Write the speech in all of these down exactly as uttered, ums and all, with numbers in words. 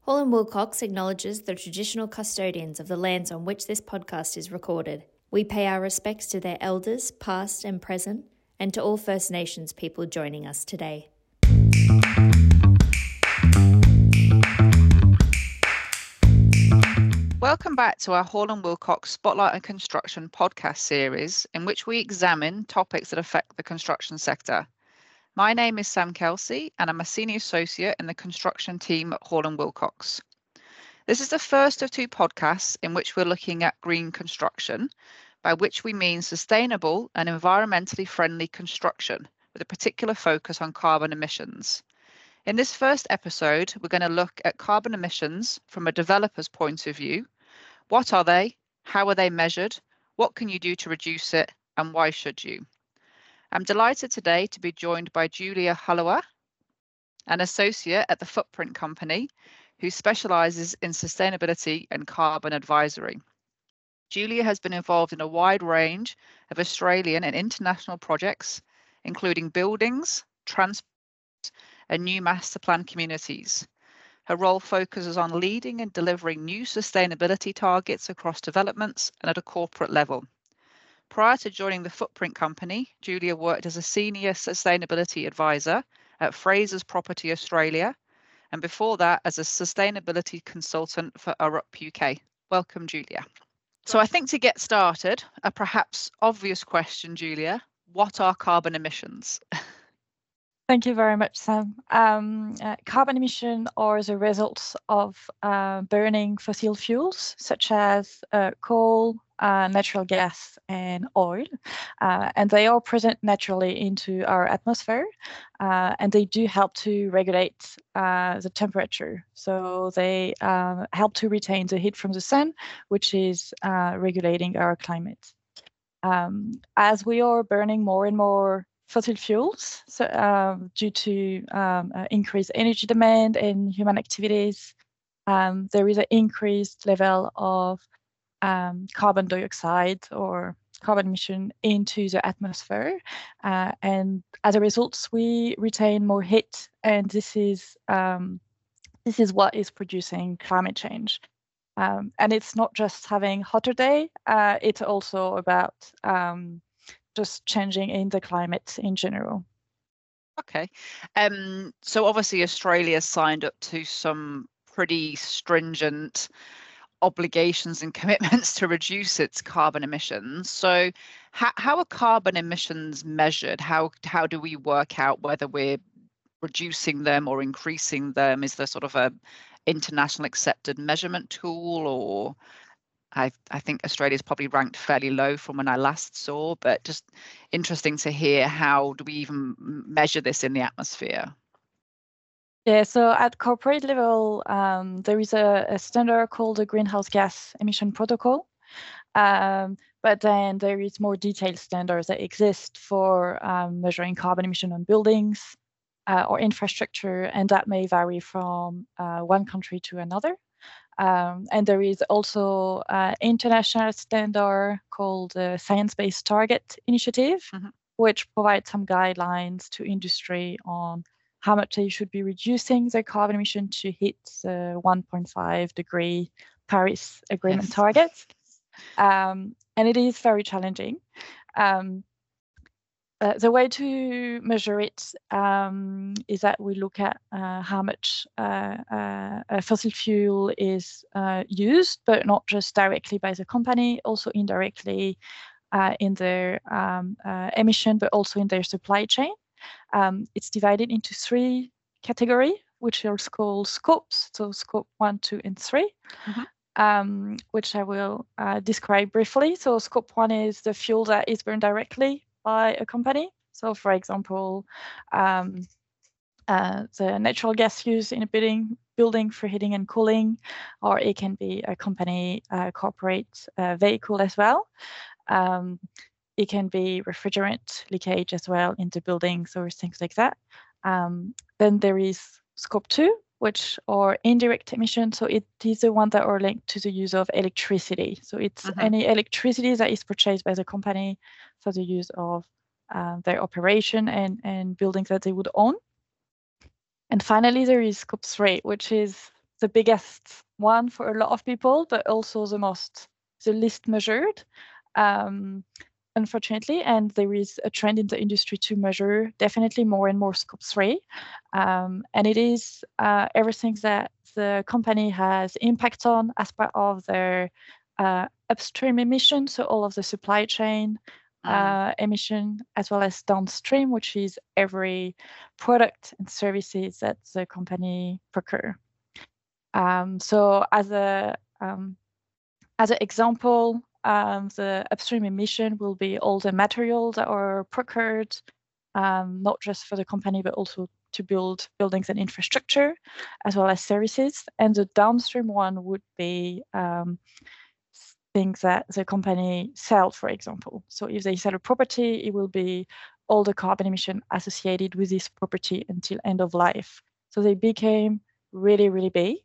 Hall and Wilcox acknowledges the traditional custodians of the lands on which this podcast is recorded. We pay our respects to their elders, past and present, and to all First Nations people joining us today. Welcome back to our Hall and Wilcox Spotlight on Construction podcast series, in which we examine topics that affect the construction sector. My name is Sam Kelsey, and I'm a Senior Associate in the construction team at Hall and Wilcox. This is the first of two podcasts in which we're looking at green construction, by which we mean sustainable and environmentally friendly construction, with a particular focus on carbon emissions. In this first episode, we're going to look at carbon emissions from a developer's point of view. What are they? How are they measured? What can you do to reduce it? And why should you? I'm delighted today to be joined by Julia Hullowa, an associate at the Footprint Company, who specialises in sustainability and carbon advisory. Julia has been involved in a wide range of Australian and international projects, including buildings, transport, and new master plan communities. Her role focuses on leading and delivering new sustainability targets across developments and at a corporate level. Prior to joining the Footprint Company, Julia worked as a senior sustainability advisor at Frasers Property Australia, and before that as a sustainability consultant for Arup U K. Welcome, Julia. So I think to get started, a perhaps obvious question, Julia, what are carbon emissions? Thank you very much, Sam. Um, uh, carbon emission are the results of uh, burning fossil fuels such as uh, coal, uh, natural gas, and oil, uh, and they are present naturally into our atmosphere, uh, and they do help to regulate uh, the temperature. So they uh, help to retain the heat from the sun, which is uh, regulating our climate. Um, as we are burning more and more fossil fuels, so um, due to um, uh, increased energy demand and human activities, um, there is an increased level of um, carbon dioxide or carbon emission into the atmosphere, uh, and as a result, we retain more heat, and this is um, this is what is producing climate change. Um, and it's not just having hotter day; uh, it's also about um, just changing in the climate in general. Okay. Um, so obviously Australia signed up to some pretty stringent obligations and commitments to reduce its carbon emissions. So how, how are carbon emissions measured? How, how do we work out whether we're reducing them or increasing them? Is there sort of a international accepted measurement tool, or I, I think Australia's probably ranked fairly low from when I last saw, but just interesting to hear how do we even measure this in the atmosphere? Yeah, so at corporate level, um, there is a, a standard called the Greenhouse Gas Emission Protocol, um, but then there is more detailed standards that exist for um, measuring carbon emission on buildings uh, or infrastructure, and that may vary from uh, one country to another. Um, and there is also an international standard called the Science-Based Target Initiative, mm-hmm. which provides some guidelines to industry on how much they should be reducing their carbon emission to hit the one point five degree Paris Agreement yes. target. Um, and it is very challenging. Um, Uh, the way to measure it um, is that we look at uh, how much uh, uh, fossil fuel is uh, used, but not just directly by the company, also indirectly uh, in their um, uh, emission, but also in their supply chain. Um, it's divided into three categories, which are called scopes, so scope one, two, and three. Mm-hmm. Um, which I will uh, describe briefly. So scope one is the fuel that is burned directly by a company. So for example, um, uh, the natural gas used in a building, building for heating and cooling, or it can be a company uh, corporate uh, vehicle as well. Um, it can be refrigerant leakage as well into buildings or things like that. Um, then there is scope two, which are indirect emissions. So it is the one that are linked to the use of electricity. So it's mm-hmm. any electricity that is purchased by the company for the use of uh, their operation and, and buildings that they would own. And finally, there is scope three, which is the biggest one for a lot of people, but also the most, the least measured, um, unfortunately. And there is a trend in the industry to measure definitely more and more scope three. Um, and it is uh, everything that the company has impact on as part of their uh, upstream emission, so all of the supply chain uh, mm. emission, as well as downstream, which is every product and services that the company procure. Um, so as a um, as an example, um, the upstream emission will be all the materials that are procured, um, not just for the company, but also to build buildings and infrastructure, as well as services. And the downstream one would be um, things that the company sell, for example. So if they sell a property, it will be all the carbon emission associated with this property until end of life. So they became really, really big.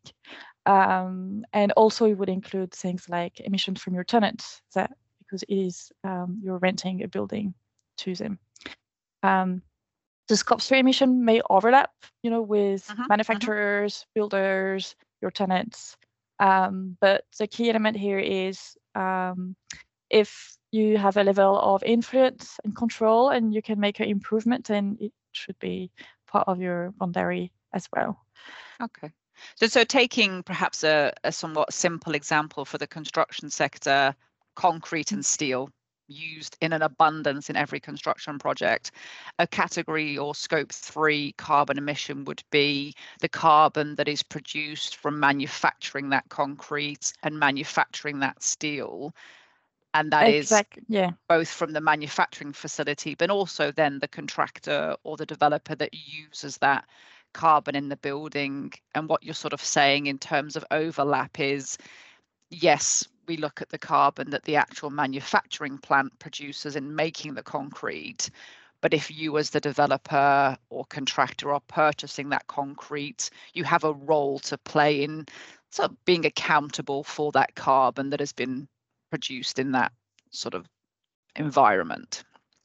Um, and also it would include things like emissions from your tenants, that because it is um, you're renting a building to them. Um, the scope three emission may overlap, you know, with uh-huh, manufacturers, uh-huh. builders, your tenants. Um, but the key element here is um, if you have a level of influence and control and you can make an improvement, then it should be part of your boundary as well. Okay. So, so taking perhaps a, a somewhat simple example for the construction sector, concrete and steel used in an abundance in every construction project, a category or scope three carbon emission would be the carbon that is produced from manufacturing that concrete and manufacturing that steel. And that exactly. is yeah. both from the manufacturing facility, but also then the contractor or the developer that uses that carbon in the building. And what you're sort of saying in terms of overlap is, yes, we look at the carbon that the actual manufacturing plant produces in making the concrete. But if you as the developer or contractor are purchasing that concrete, you have a role to play in sort of being accountable for that carbon that has been produced in that sort of environment.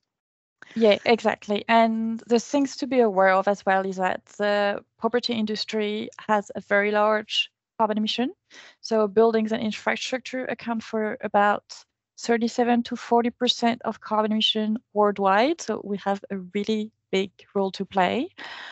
Yeah, exactly. And the things to be aware of as well is that the property industry has a very large carbon emission. So buildings and infrastructure account for about thirty-seven to forty percent of carbon emission worldwide. So we have a really big role to play.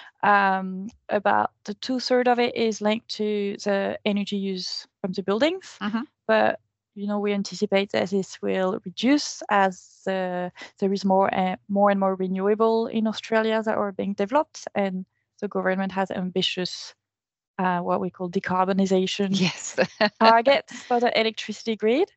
Um, about the two-thirds of it is linked to the energy use from the buildings. Uh-huh. But you know, we anticipate that this will reduce as uh, there is more uh, more and more renewable in Australia that are being developed, and the government has ambitious uh, what we call decarbonization yes. targets for the electricity grid.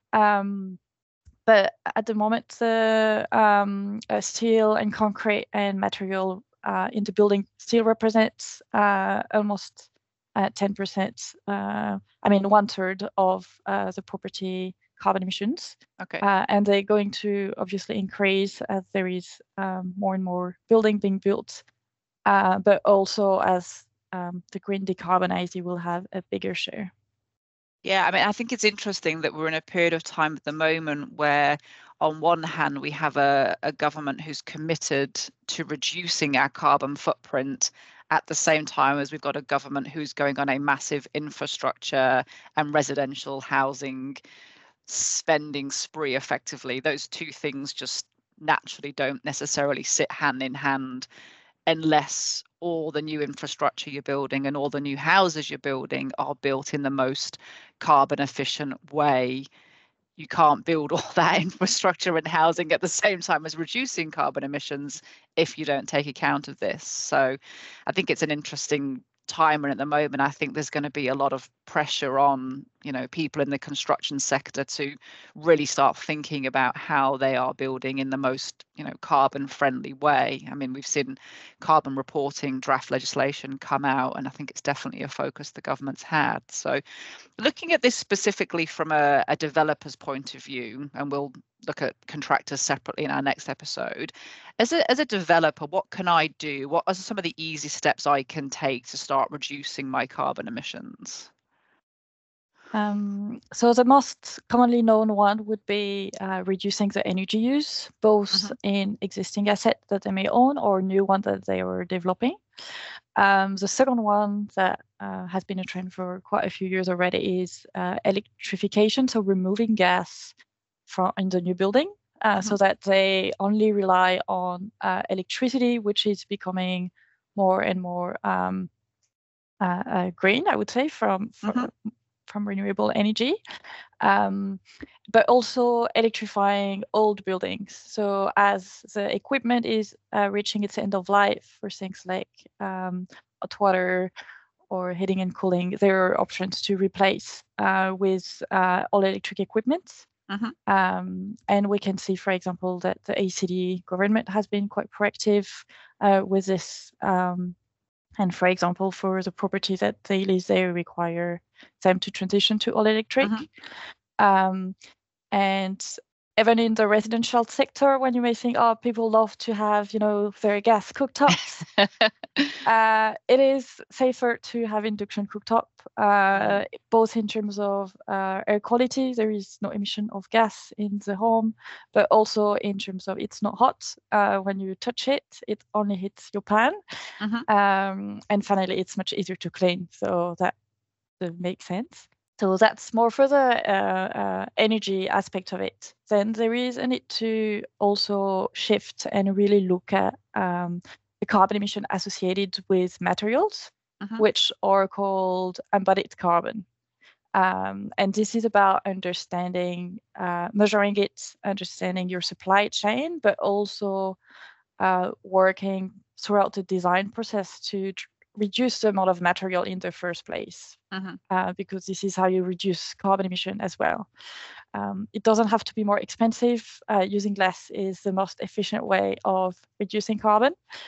Um, but at the moment, the um, uh, steel and concrete and material uh, in the building still represents uh, almost Uh, ten percent, uh, I mean, one third of uh, the property carbon emissions. Okay. Uh, and they're going to obviously increase as there is um, more and more building being built, uh, but also as um, the green decarbonizing will have a bigger share. Yeah, I mean, I think it's interesting that we're in a period of time at the moment where on one hand, we have a, a government who's committed to reducing our carbon footprint at the same time as we've got a government who's going on a massive infrastructure and residential housing spending spree effectively. Those two things just naturally don't necessarily sit hand in hand unless all the new infrastructure you're building and all the new houses you're building are built in the most carbon efficient way. You can't build all that infrastructure and housing at the same time as reducing carbon emissions if you don't take account of this. So I think it's an interesting time, and at the moment I think there's going to be a lot of pressure on, you know, people in the construction sector to really start thinking about how they are building in the most, you know, carbon friendly way. I mean, we've seen carbon reporting draft legislation come out, and I think it's definitely a focus the government's had. So looking at this specifically from a, a developer's point of view, and we'll look at contractors separately in our next episode. As a, as a developer, what can I do? What are some of the easy steps I can take to start reducing my carbon emissions? Um, so the most commonly known one would be uh, reducing the energy use, both uh-huh. in existing assets that they may own or new ones that they are developing. Um, the second one that uh, has been a trend for quite a few years already is uh, electrification, so removing gas from in the new building, uh, mm-hmm. so that they only rely on uh, electricity, which is becoming more and more um, uh, uh, green, I would say, from from, mm-hmm. from renewable energy. Um, but also electrifying old buildings. So as the equipment is uh, reaching its end of life for things like um, hot water or heating and cooling, there are options to replace uh, with uh, all electric equipment. Mm-hmm. Um, and we can see, for example, that the A C D government has been quite proactive uh, with this. Um, and for example, for the property that they lease, they require them to transition to all electric. Mm-hmm. Um, and even in the residential sector, when you may think, oh, people love to have, you know, their gas cooktops, uh, it is safer to have induction cooktop, uh, mm. both in terms of uh, air quality. There is no emission of gas in the home, but also in terms of it's not hot. Uh, when you touch it, it only hits your pan. Mm-hmm. Um, and finally, it's much easier to clean. So that, that makes sense. So that's more for the uh, uh, energy aspect of it. Then there is a need to also shift and really look at um, the carbon emission associated with materials, mm-hmm. which are called embodied carbon. Um, and this is about understanding, uh, measuring it, understanding your supply chain, but also uh, working throughout the design process to tr- reduce the amount of material in the first place, mm-hmm. uh, because this is how you reduce carbon emission as well. Um, it doesn't have to be more expensive. Uh, using less is the most efficient way of reducing carbon.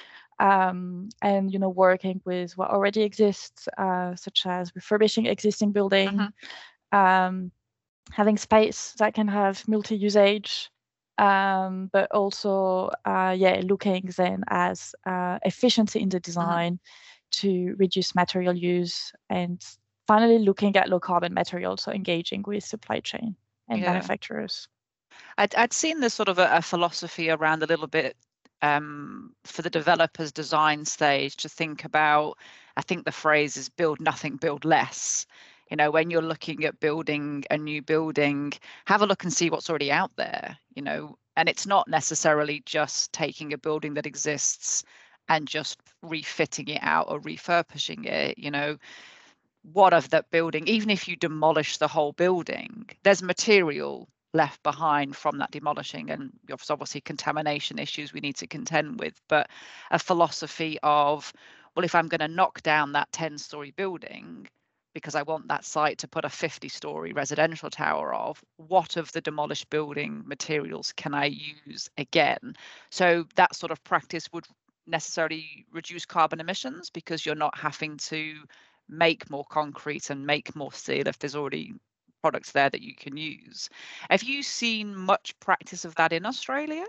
Um, and, you know, working with what already exists, uh, such as refurbishing existing building, mm-hmm. um, having space that can have multi-usage, um, but also, uh, yeah, looking then as uh, efficiency in the design, mm-hmm. to reduce material use, and finally looking at low carbon materials, so engaging with supply chain and yeah. manufacturers. I'd, I'd seen this sort of a, a philosophy around a little bit um, for the developer's design stage to think about, I think the phrase is build nothing, build less. You know, when you're looking at building a new building, have a look and see what's already out there, you know, and it's not necessarily just taking a building that exists and just refitting it out or refurbishing it. You know, what of that building, even if you demolish the whole building, there's material left behind from that demolishing, and there's obviously contamination issues we need to contend with, but a philosophy of, well, if I'm going to knock down that ten story building because I want that site to put a fifty story residential tower of, what of the demolished building materials can I use again? So that sort of practice would necessarily reduce carbon emissions because you're not having to make more concrete and make more steel if there's already products there that you can use. Have you seen much practice of that in Australia?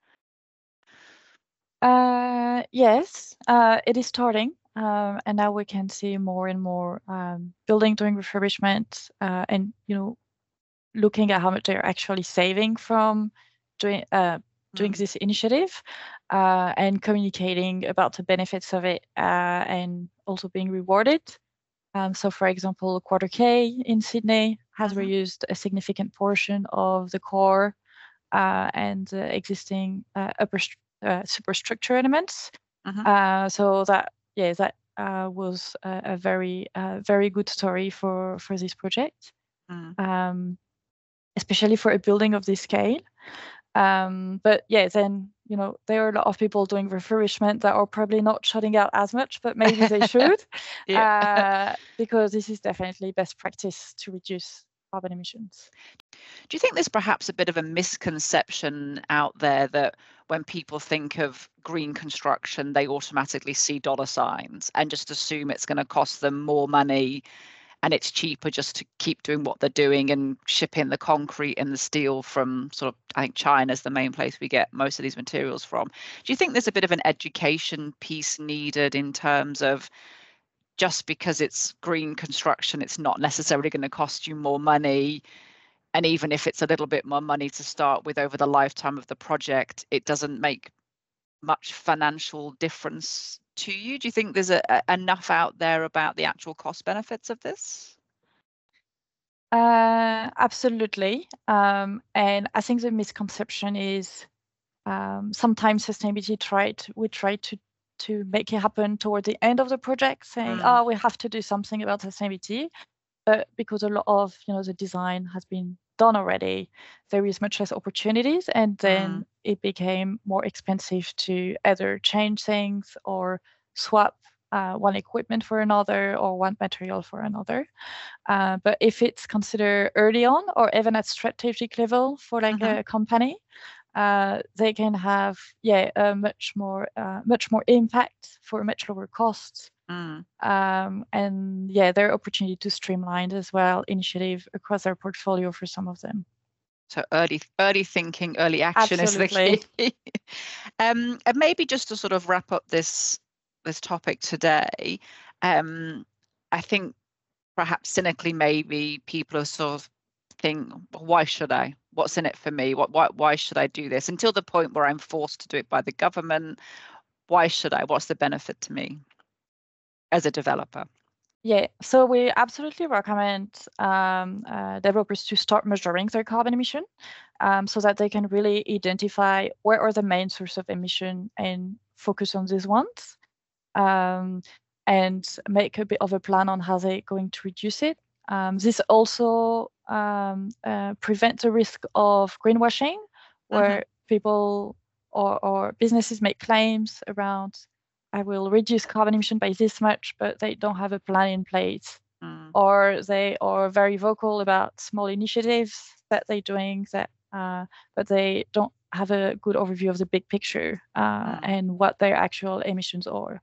Uh, yes, uh, it is starting. Um, and now we can see more and more um, building doing refurbishment, uh, and, you know, looking at how much they're actually saving from doing uh, doing mm. this initiative, uh, and communicating about the benefits of it, uh, and also being rewarded. Um, so, for example, Quarter K in Sydney has mm-hmm. reused a significant portion of the core uh, and uh, existing uh, upper uh, superstructure elements. Mm-hmm. Uh, so that yeah, that uh, was a, a very uh, very good story for for this project, mm. um, especially for a building of this scale. Um, but yeah, then, you know, there are a lot of people doing refurbishment that are probably not shutting out as much, but maybe they should, yeah. uh, because this is definitely best practice to reduce carbon emissions. Do you think there's perhaps a bit of a misconception out there that when people think of green construction, they automatically see dollar signs and just assume it's going to cost them more money and it's cheaper just to keep doing what they're doing and shipping the concrete and the steel from sort of, I think China's the main place we get most of these materials from. Do you think there's a bit of an education piece needed in terms of just because it's green construction, it's not necessarily going to cost you more money? And even if it's a little bit more money to start with over the lifetime of the project, it doesn't make much financial difference to you? Do you think there's a, a, enough out there about the actual cost benefits of this? Uh, absolutely. Um, and I think the misconception is um, sometimes sustainability tried we try to to make it happen toward the end of the project, saying, mm. oh, we have to do something about sustainability. But because a lot of you know the design has been done already, there is much less opportunities, and then mm. it became more expensive to either change things or swap uh, one equipment for another or one material for another. Uh, but if it's considered early on or even at strategic level for like mm-hmm. a company, uh, they can have yeah a much more uh, much more impact for much lower costs. Mm. Um, and yeah, there are opportunity to streamline as well initiative across their portfolio for some of them. So early, early thinking, early action Absolutely. is the key. um, and maybe just to sort of wrap up this this topic today, um, I think perhaps cynically, maybe people are sort of think, well, why should I? What's in it for me? What, why, why should I do this? Until the point where I'm forced to do it by the government. Why should I? What's the benefit to me as a developer? Yeah, so we absolutely recommend um, uh, developers to start measuring their carbon emission um, so that they can really identify where are the main source of emission and focus on these ones um, and make a bit of a plan on how they're going to reduce it. Um, this also um, uh, prevents the risk of greenwashing, where mm-hmm. people or, or businesses make claims around I will reduce carbon emission by this much, but they don't have a plan in place. Mm. Or they are very vocal about small initiatives that they're doing, that, uh, but they don't have a good overview of the big picture uh, mm. and what their actual emissions are.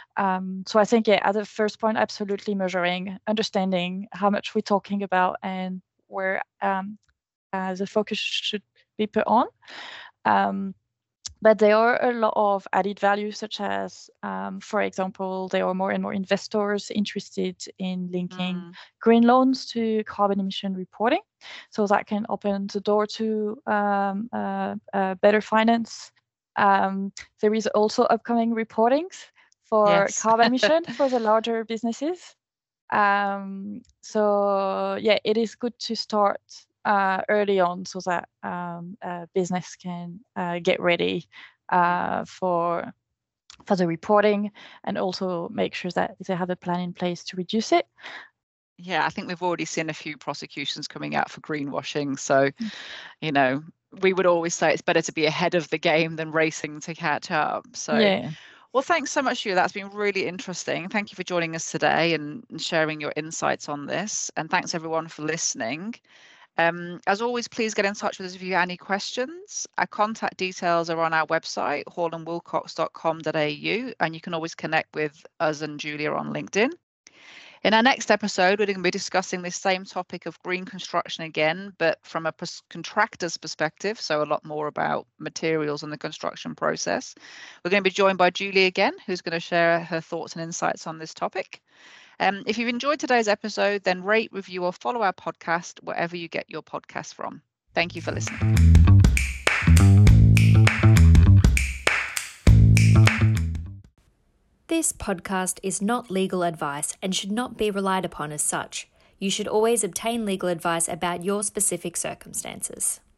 Um, so I think, yeah, at the first point, absolutely measuring, understanding how much we're talking about and where um, uh, the focus should be put on. Um, But there are a lot of added value, such as, um, for example, there are more and more investors interested in linking mm. green loans to carbon emission reporting. So that can open the door to um, uh, uh, better finance. Um, there is also upcoming reportings for yes. carbon emission for the larger businesses. Um, so yeah, it is good to start Uh, early on so that um, uh, business can uh, get ready uh, for for the reporting and also make sure that they have a plan in place to reduce it. Yeah, I think we've already seen a few prosecutions coming out for greenwashing. So, you know, we would always say it's better to be ahead of the game than racing to catch up. So, yeah. Well, thanks so much, Julia. That's been really interesting. Thank you for joining us today and sharing your insights on this. And thanks everyone for listening. Um, as always, please get in touch with us if you have any questions. Our contact details are on our website, hall and wilcox dot com dot a u, and you can always connect with us and Julia on LinkedIn. In our next episode, we're going to be discussing this same topic of green construction again, but from a contractor's perspective, so a lot more about materials and the construction process. We're going to be joined by Julia again, who's going to share her thoughts and insights on this topic. Um, if you've enjoyed today's episode, then rate, review, or follow our podcast wherever you get your podcasts from. Thank you for listening. This podcast is not legal advice and should not be relied upon as such. You should always obtain legal advice about your specific circumstances.